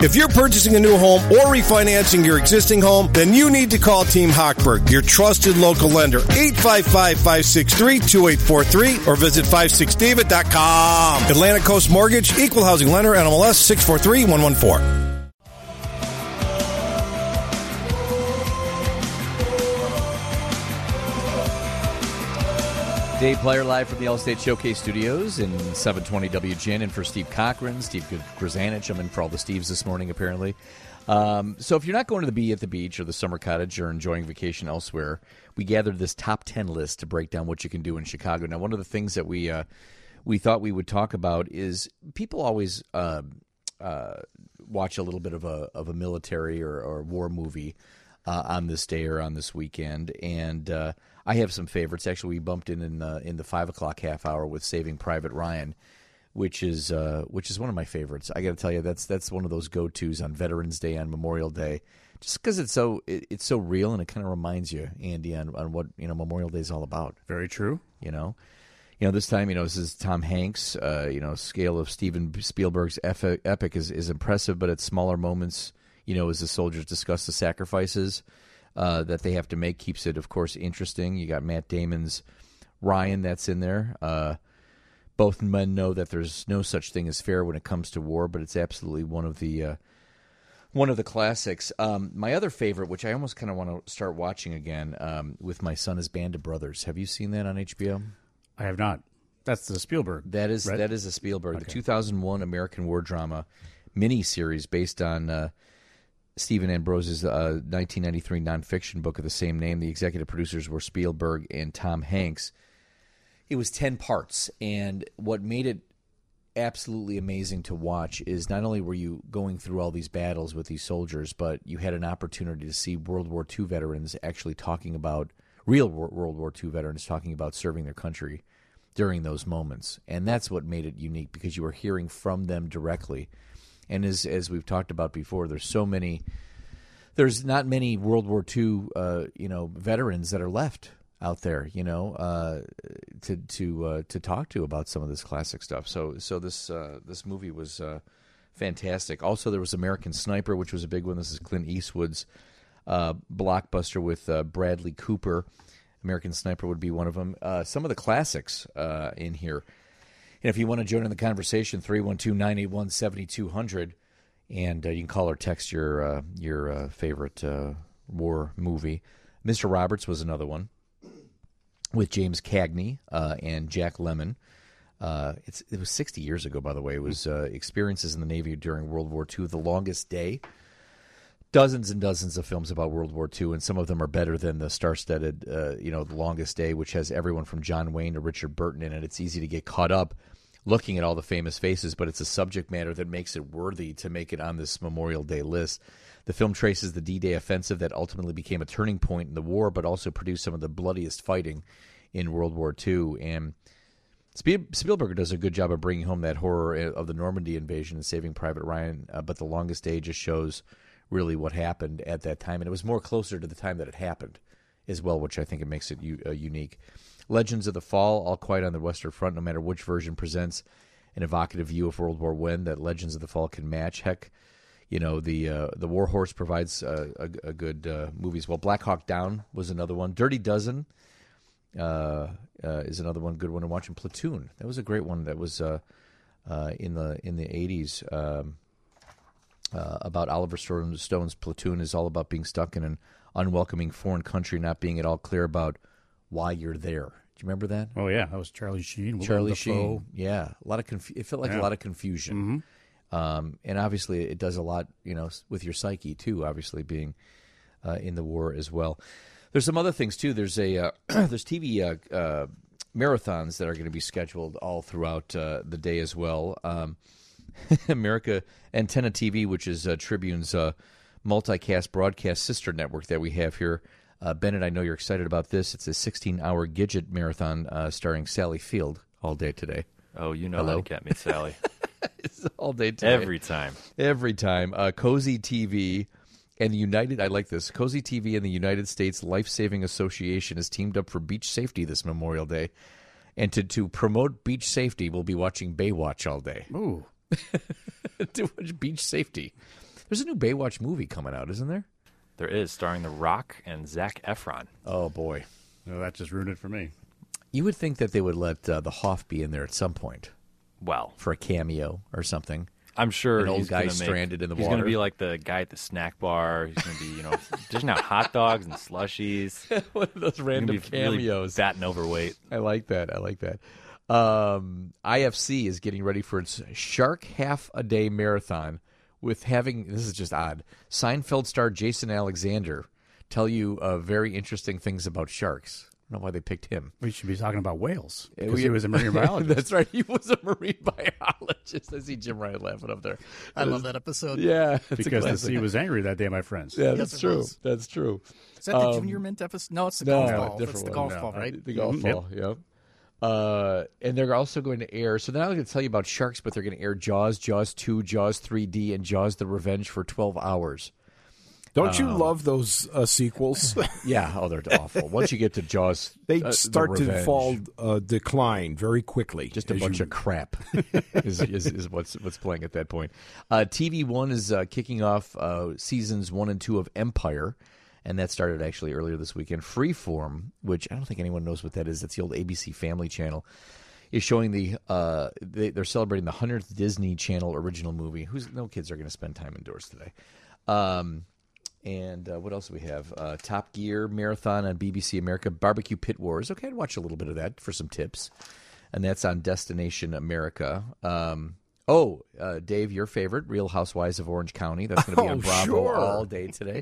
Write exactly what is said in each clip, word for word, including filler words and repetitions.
If you're purchasing a new home or refinancing your existing home, then you need to call Team Hochberg, your trusted local lender. eight five five, five six three, two eight four three or visit five six david dot com. Atlantic Coast Mortgage, Equal Housing Lender, N M L S six four three one one four. Dave Player live from the Allstate Showcase Studios in seven twenty W G N, and for Steve Cochran, Steve Grzanich. I'm in for all the Steves this morning, apparently. Um, so if you're not going to the be at the beach or the summer cottage or enjoying vacation elsewhere, we gathered this top ten list to break down what you can do in Chicago. Now, one of the things that we uh, we thought we would talk about is people always uh, uh, watch a little bit of a of a military or, or war movie uh, on this day or on this weekend, and uh, I have some favorites. Actually, we bumped in in the, in the five o'clock half hour with Saving Private Ryan, which is uh, which is one of my favorites. I got to tell you, that's that's one of those go-tos on Veterans Day, on Memorial Day, just because it's so it, it's so real, and it kind of reminds you, Andy, on, on what you know Memorial Day is all about. Very true. You know, you know this time, you know this is Tom Hanks. Uh, you know, scale of Steven Spielberg's epic is is impressive, but at smaller moments, you know, as the soldiers discuss the sacrifices Uh, that they have to make, keeps it, of course, interesting. You got Matt Damon's Ryan that's in there. Uh, both men know that there's no such thing as fair when it comes to war, but it's absolutely one of the uh, one of the classics. Um, my other favorite, which I almost kind of want to start watching again um, with my son, is Band of Brothers. Have you seen that on H B O? I have not. That's the Spielberg. That is right? that is a Spielberg, Okay. the two thousand one American war drama miniseries based on Uh, Stephen Ambrose's uh, nineteen ninety-three nonfiction book of the same name. The executive producers were Spielberg and Tom Hanks. It was ten parts, and what made it absolutely amazing to watch is not only were you going through all these battles with these soldiers, but you had an opportunity to see World War Two veterans actually talking about, real World War Two veterans talking about serving their country during those moments. And that's what made it unique, because you were hearing from them directly. And as as we've talked about before, there's so many, there's not many World War Two, uh, you know, veterans that are left out there, you know, uh, to to uh, to talk to about some of this classic stuff. So so this uh, this movie was uh, fantastic. Also, there was American Sniper, which was a big one. This is Clint Eastwood's uh, blockbuster with uh, Bradley Cooper. American Sniper would be one of them. Uh, some of the classics uh, in here. And if you want to join in the conversation, three one two, nine eight one, seven two zero zero, and uh, you can call or text your uh, your uh, favorite uh, war movie. Mister Roberts was another one with James Cagney uh, and Jack Lemmon. Uh, it's, it was sixty years ago, by the way. It was uh, experiences in the Navy during World War Two, The Longest Day. Dozens and dozens of films about World War Two, and some of them are better than the star-studded, uh, you know, The Longest Day, which has everyone from John Wayne to Richard Burton in it. It's easy to get caught up looking at all the famous faces, but it's a subject matter that makes it worthy to make it on this Memorial Day list. The film traces the D-Day offensive that ultimately became a turning point in the war, but also produced some of the bloodiest fighting in World War Two. And Spielberg does a good job of bringing home that horror of the Normandy invasion and Saving Private Ryan, uh, but The Longest Day just shows really what happened at that time, and it was more closer to the time that it happened as well, which I think it makes it u- uh, unique. Legends of the Fall, All Quiet on the Western Front, no matter which version presents an evocative view of World War One that Legends of the Fall can match. Heck, you know, the uh, the War Horse provides uh, a, a good uh, movie as well. Black Hawk Down was another one. Dirty Dozen uh, uh, is another one, good one to watch. And Platoon, that was a great one. That was uh, uh, in the in the eighties. Um, Uh, about Oliver Stone's Platoon is all about being stuck in an unwelcoming foreign country, not being at all clear about why you're there. Do you remember that? Oh yeah, that was Charlie Sheen. Charlie Sheen. Yeah, a lot of conf- it felt like yeah. a lot of confusion, mm-hmm. um, and obviously it does a lot, you know, with your psyche too. Obviously, being uh, in the war as well. There's some other things too. There's a uh, there's T V uh, uh, marathons that are going to be scheduled all throughout uh, the day as well. Um, America Antenna T V, which is uh, Tribune's uh, multicast broadcast sister network that we have here. Uh, Bennett, I know you're excited about this. It's a sixteen-hour Gidget marathon uh, starring Sally Field all day today. Oh, you know Hello? how to get me, Sally. It's all day today. Every time. Every time. Uh, Cozy T V and the United, I like this, Cozy T V and the United States Life Saving Association has teamed up for beach safety this Memorial Day. And to, to promote beach safety, we'll be watching Baywatch all day. Ooh. To watch beach safety. There's a new Baywatch movie coming out, isn't there? There is, starring The Rock and Zac Efron. Oh, boy. No, that just ruined it for me. You would think that they would let uh, the Hoff be in there at some point Well, for a cameo or something. I'm sure An old he's guy gonna make- stranded in the he's water. going to be like the guy at the snack bar. He's going to be, you know, dishing out hot dogs and slushies. One of those He's gonna random be really cameos. fat and overweight. I like that. I like that. Um, I F C is getting ready for its Shark Half a Day Marathon with having, this is just odd, Seinfeld star Jason Alexander tell you uh, very interesting things about sharks. I don't know why they picked him. We should be talking about whales Yeah, because we- he was a marine biologist. That's right. He was a marine biologist. I see Jim Ryan laughing up there. I love that episode. Yeah. it's a because the classic. sea was angry that day, my friends. Yeah, Yes, that's it true. was. That's true. Is that the Um, Junior Mint episode? No, it's the No, golf no, ball. different It's the one. golf No, ball, I- right? The golf Mhm. ball, yep. Uh, and they're also going to air, so they're not going to tell you about sharks, but they're going to air Jaws, Jaws two, Jaws three D, and Jaws the Revenge for twelve hours. Don't you love those uh, sequels? Yeah, oh, they're awful. Once you get to Jaws, They uh, the start to Revenge, fall, uh, decline very quickly. Just a as bunch you- of crap is, is, is what's what's playing at that point. Uh, T V One is uh, kicking off uh, seasons one and two of Empire, and that started actually earlier this weekend. Freeform, which I don't think anyone knows what that is. That's the old A B C Family Channel. Is showing the uh, they, they're celebrating the hundredth Disney Channel original movie. Who's no kids are going to spend time indoors today. Um, and uh, what else do we have? Uh, Top Gear Marathon on B B C America. Barbecue Pit Wars. Okay, I'd watch a little bit of that for some tips. And that's on Destination America. Um, oh, uh, Dave, your favorite, Real Housewives of Orange County. That's going to be on Oh, Bravo sure. all day today.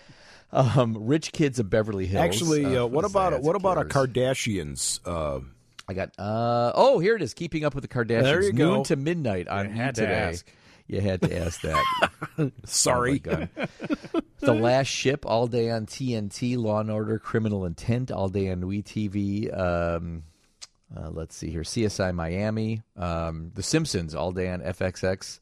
Um, Rich Kids of Beverly Hills. Actually, uh, what is about that? what about a Who cares? Kardashians? Uh, I got. Uh, oh, here it is. Keeping Up with the Kardashians. There you Noon go. to midnight on You had E! to today. ask. You had to ask that. sorry. Oh, my God. The Last Ship all day on T N T. Law and Order: Criminal Intent all day on W E T V. Um, uh, let's see here. C S I Miami. Um, the Simpsons all day on F X X.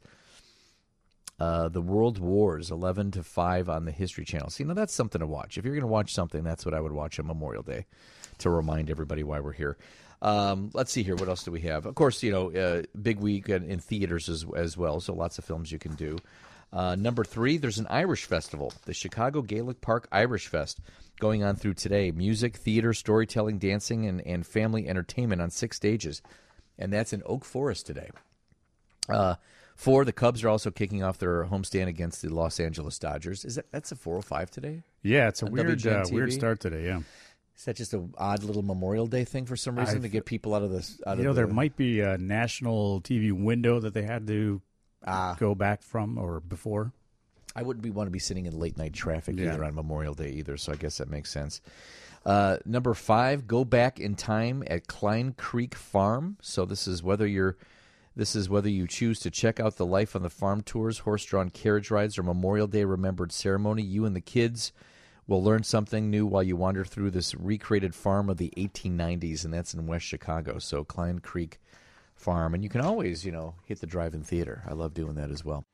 Uh, the World Wars eleven to five on the History Channel. See, now that's something to watch. If you're going to watch something, that's what I would watch on Memorial Day to remind everybody why we're here. Um, let's see here. What else do we have? Of course, you know, uh, big week in, in theaters as, as well, so lots of films you can do. Uh, number three, there's an Irish festival, the Chicago Gaelic Park Irish Fest, going on through today. Music, theater, storytelling, dancing, and, and family entertainment on six stages. And that's in Oak Forest today. Uh, four, the Cubs are also kicking off their homestand against the Los Angeles Dodgers. Is that that's a four oh five today? Yeah, it's a On weird, W G N uh, T V? weird start today. Yeah, Is that just an odd little Memorial Day thing for some reason I- to get people out of this? Out you know of there the, might be a national T V window that they had to Ah. go back from or before. I wouldn't be want to be sitting in late night traffic Yeah. either on Memorial Day either, so I guess that makes sense. Uh, number five, go back in time at Klein Creek Farm. So this is whether you're this is whether you choose to check out the life on the farm tours, horse-drawn carriage rides, or Memorial Day remembered ceremony. You and the kids will learn something new while you wander through this recreated farm of the eighteen nineties, and that's in West Chicago. So Klein Creek Farm, and you can always, you know, hit the drive-in theater. I love doing that as well.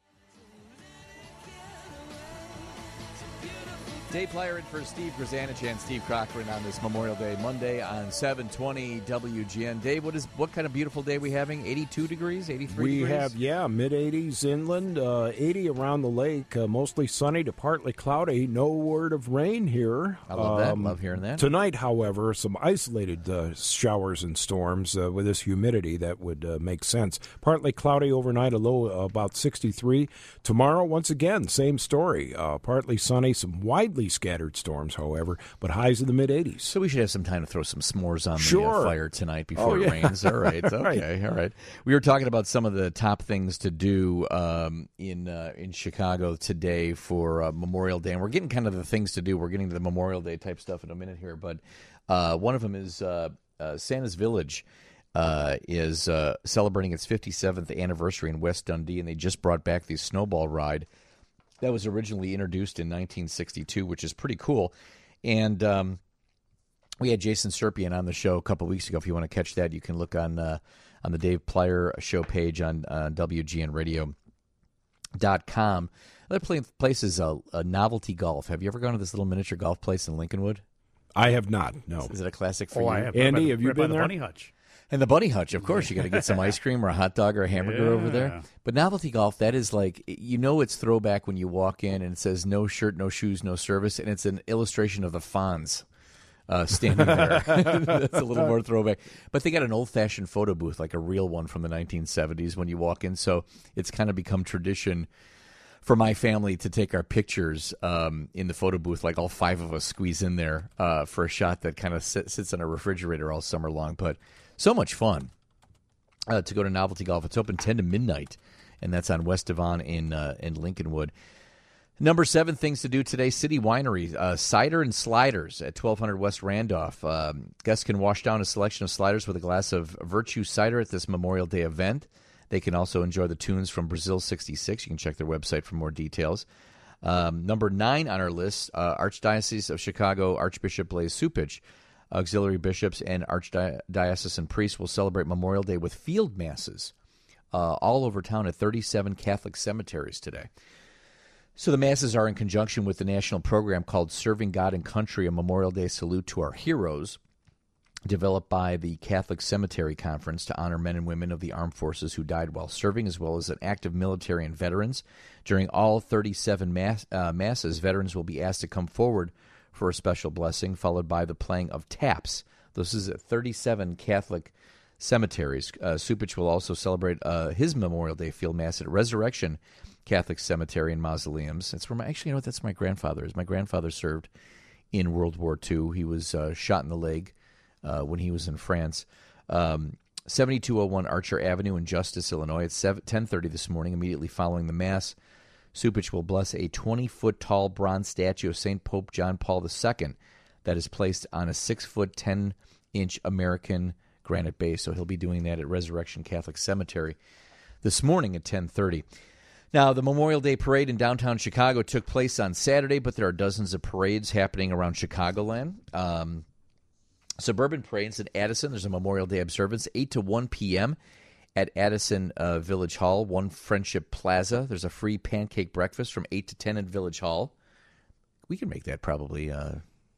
Dave Plyer in for Steve Grzanich and Steve Cochran on this Memorial Day Monday on seven twenty W G N. Dave, what is what kind of beautiful day are we having? eighty-two degrees, eighty-three We degrees? have, yeah, mid eighties inland, uh, eighty around the lake, uh, mostly sunny to partly cloudy. No word of rain here. I love that. Love hearing that. Tonight, however, some isolated uh, showers and storms uh, with this humidity that would uh, make sense. Partly cloudy overnight, a low uh, about sixty-three. Tomorrow, once again, same story. Uh, partly sunny, some widely scattered storms, however, but highs in the mid eighties. So we should have some time to throw some s'mores on the Sure. uh, fire tonight before Oh, it yeah. rains. All right, okay, Right. all right. We were talking about some of the top things to do um, in uh, in Chicago today for uh, Memorial Day, and we're getting kind of the things to do. We're getting to the Memorial Day type stuff in a minute here, but uh, one of them is uh, uh, Santa's Village. Uh, is uh, celebrating its fifty-seventh anniversary in West Dundee, and they just brought back the snowball ride that was originally introduced in nineteen sixty-two, which is pretty cool. And um, we had Jason Serpian on the show a couple weeks ago. If you want to catch that, you can look on uh, on the Dave Plyer show page on uh, W G N radio dot com. Another place is uh, uh, Novelty Golf. Have you ever gone to this little miniature golf place in Lincolnwood? I have not, no. Is it a classic for Oh, you? I have. Andy, Right by the- have you right by been the there? Bunny Hutch. And the Bunny Hutch, of course, you got to get some ice cream or a hot dog or a hamburger Yeah. over there. But Novelty Golf, that is like, you know, it's throwback when you walk in and it says no shirt, no shoes, no service, and it's an illustration of the Fonz uh, standing there. That's a little more throwback. But they got an old-fashioned photo booth, like a real one from the nineteen seventies when you walk in. So it's kind of become tradition for my family to take our pictures um, in the photo booth, like all five of us squeeze in there uh, for a shot that kind of sit, sits on a refrigerator all summer long. But so much fun uh, to go to Novelty Golf. It's open ten to midnight, and that's on West Devon in uh, in Lincolnwood. Number seven things to do today, City Winery, uh, cider and sliders at twelve hundred West Randolph. Um, guests can wash down a selection of sliders with a glass of Virtue cider at this Memorial Day event. They can also enjoy the tunes from Brazil sixty-six. You can check their website for more details. Um, number nine on our list, uh, Archdiocese of Chicago Archbishop Blaise Cupich. Auxiliary bishops and archdiocesan priests will celebrate Memorial Day with field masses uh, all over town at thirty-seven Catholic cemeteries today. So the masses are in conjunction with the national program called Serving God and Country, a Memorial Day salute to our heroes, developed by the Catholic Cemetery Conference to honor men and women of the armed forces who died while serving, as well as an active military and veterans. During all thirty-seven mass, uh, masses, veterans will be asked to come forward for a special blessing, followed by the playing of taps. This is at thirty-seven Catholic cemeteries. Uh, Cupich will also celebrate uh, his Memorial Day field mass at Resurrection Catholic Cemetery and Mausoleums. That's where my, actually, you know what, that's my grandfather's. My grandfather served in World War Two. He was uh, shot in the leg uh, when he was in France. Um, seventy-two oh one Archer Avenue in Justice, Illinois at ten thirty this morning, immediately following the Mass. Cupich will bless a twenty-foot tall bronze statue of Saint Pope John Paul the Second that is placed on a six-foot, ten-inch American granite base. So he'll be doing that at Resurrection Catholic Cemetery this morning at ten thirty. Now, the Memorial Day Parade in downtown Chicago took place on Saturday, but there are dozens of parades happening around Chicagoland. Um, suburban parades at Addison, there's a Memorial Day observance, eight to one p.m., at Addison uh, Village Hall, One Friendship Plaza. There's a free pancake breakfast from eight to ten at Village Hall. We can make that probably. Uh,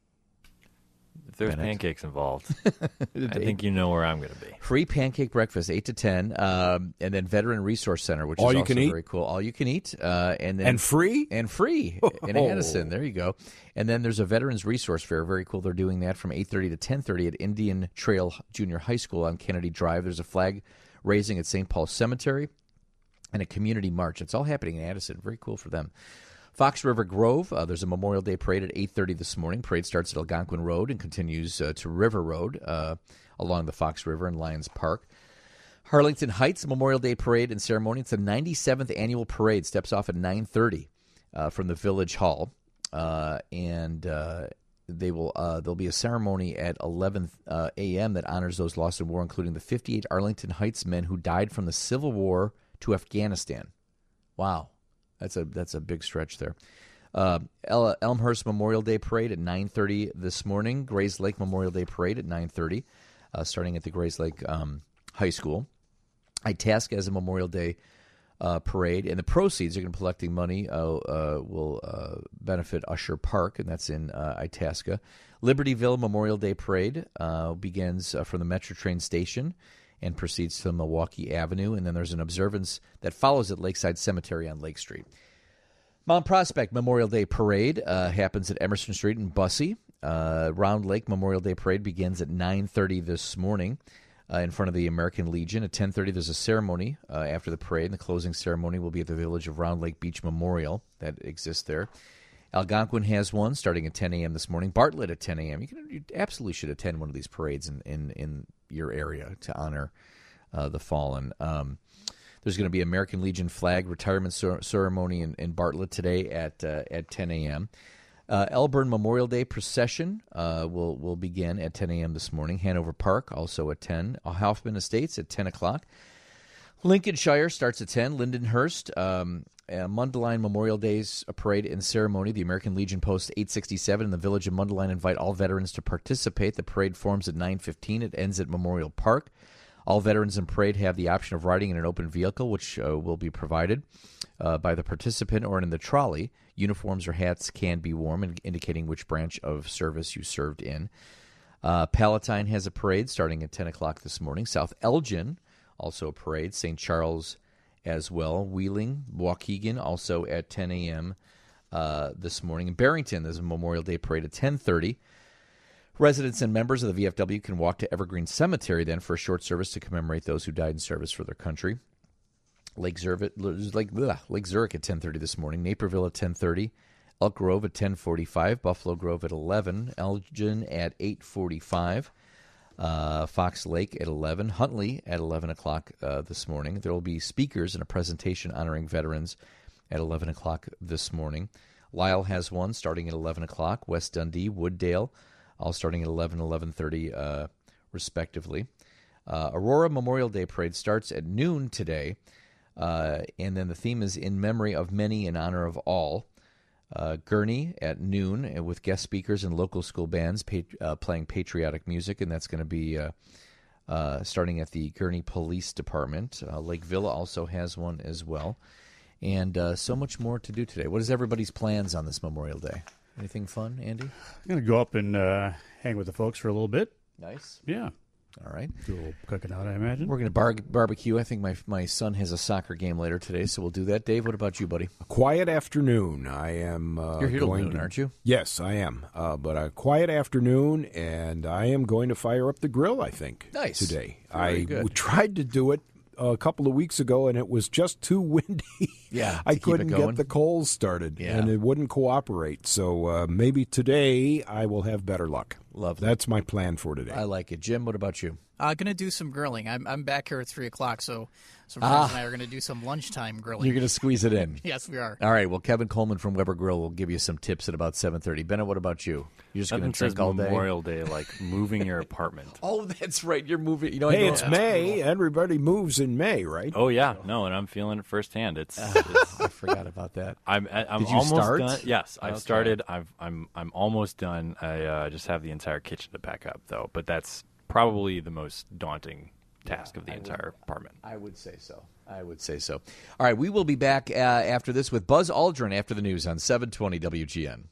if there's Bennett. pancakes involved, I think you know where I'm going to be. Free pancake breakfast, eight to ten, um, and then Veteran Resource Center, which All is you also can eat? very cool. All you can eat. Uh, and then And free? And free in Oh. Addison. There you go. And then there's a Veterans Resource Fair. Very cool. They're doing that from eight thirty to ten thirty at Indian Trail Junior High School on Kennedy Drive. There's a flag raising at Saint Paul Cemetery and a community march. It's all happening in Addison. Very cool for them. Fox River Grove, uh, there's a Memorial Day parade at eight thirty this morning. Parade starts at Algonquin Road and continues uh, to River Road uh, along the Fox River in Lions Park. Harlington Heights Memorial Day parade and ceremony. It's the ninety-seventh annual parade. Steps off at nine thirty uh, from the Village Hall. Uh, and uh, they will uh, there'll be a ceremony at eleven a.m. that honors those lost in war, including the fifty-eight Arlington Heights men who died from the Civil War to Afghanistan. Wow. That's a that's a big stretch there. Uh, El- Elmhurst Memorial Day Parade at nine thirty this morning. Grays Lake Memorial Day Parade at nine thirty, uh, starting at the Grays Lake um, High School. Itasca has a Memorial Day uh, parade, and the proceeds are going to be collecting money uh, uh, will uh, benefit Usher Park, and that's in uh, Itasca. Libertyville Memorial Day Parade uh, begins uh, from the Metro Train Station and proceeds to Milwaukee Avenue, and then there's an observance that follows at Lakeside Cemetery on Lake Street. Mount Prospect Memorial Day Parade uh, happens at Emerson Street in Bussey. Uh, Round Lake Memorial Day Parade begins at nine thirty this morning uh, in front of the American Legion. At ten thirty, there's a ceremony uh, after the parade, and the closing ceremony will be at the Village of Round Lake Beach Memorial that exists there. Algonquin has one starting at ten a.m. this morning. Bartlett at ten a.m. You, can, you absolutely should attend one of these parades in, in, in your area to honor uh, the fallen. Um, there's going to be American Legion flag retirement cer- ceremony in, in Bartlett today at uh, at ten a.m. Uh, Elburn Memorial Day procession uh, will will begin at ten a.m. this morning. Hanover Park also at ten. Hoffman Estates at ten o'clock. Lincolnshire starts at ten. Lindenhurst, um, uh, Mundelein Memorial Days parade and ceremony. The American Legion Post eight sixty-seven in the village of Mundelein invite all veterans to participate. The parade forms at nine fifteen. It ends at Memorial Park. All veterans in parade have the option of riding in an open vehicle, which uh, will be provided uh, by the participant or in the trolley. Uniforms or hats can be worn, indicating which branch of service you served in. Uh, Palatine has a parade starting at ten o'clock this morning. South Elgin, also a parade. Saint Charles as well. Wheeling, Waukegan, also at ten a.m. Uh, this morning. In Barrington, there's a Memorial Day parade at ten thirty. Residents and members of the V F W can walk to Evergreen Cemetery then for a short service to commemorate those who died in service for their country. Lake Zurich, Lake, bleh, Lake Zurich at ten thirty this morning. Naperville at ten thirty. Elk Grove at ten forty-five. Buffalo Grove at eleven. Elgin at eight forty-five. Uh, Fox Lake at eleven. Huntley at eleven o'clock uh, this morning. There will be speakers and a presentation honoring veterans at eleven o'clock this morning. Lisle has one starting at eleven o'clock. West Dundee, Wooddale, all starting at eleven, eleven thirty, uh, respectively. Uh, Aurora Memorial Day Parade starts at noon today, uh, and then the theme is In Memory of Many, in Honor of All. Uh, Gurney at noon with guest speakers and local school bands pa- uh, playing patriotic music, and that's going to be uh, uh, starting at the Gurney Police Department. Uh, Lake Villa also has one as well. And uh, so much more to do today. What is everybody's plans on this Memorial Day? Anything fun, Andy? I'm going to go up and uh, hang with the folks for a little bit. Nice. Yeah. All right. Do a little cooking out, I imagine. We're going to bar- barbecue. I think my my son has a soccer game later today, so we'll do that. Dave, what about you, buddy? A quiet afternoon. I am uh, You're here till going noon, to, aren't you? Yes, I am. Uh, but a quiet afternoon, and I am going to fire up the grill, I think, Nice. today. Very I good. w- tried to do it a couple of weeks ago, and it was just too windy. Yeah, I to keep it couldn't going. get the coals started, Yeah. and it wouldn't cooperate. So uh, maybe today I will have better luck. Lovely. That's my plan for today. I like it. Jim, what about you? Uh, going to do some grilling. I'm I'm back here at three o'clock, so some friends Ah. and I are going to do some lunchtime grilling. You're going to squeeze it in. Yes, we are. All right. Well, Kevin Coleman from Weber Grill will give you some tips at about seven thirty. Bennett, what about you? You're just going Nothing to says drink all day? Memorial Day like moving your apartment. Oh, that's right. You're moving. You know, I Hey, know- it's May. Everybody moves in May, right? Oh yeah, no, and I'm feeling it firsthand. It's, Ah. it's I forgot about that. I'm I- I'm Did you almost start? done. Yes, I've Okay. started. I've I'm I'm almost done. I uh, just have the entire kitchen to pack up though, but that's probably the most daunting task of the entire apartment. I would say so. I would say so. All right, we will be back uh, after this with Buzz Aldrin after the news on seven twenty W G N.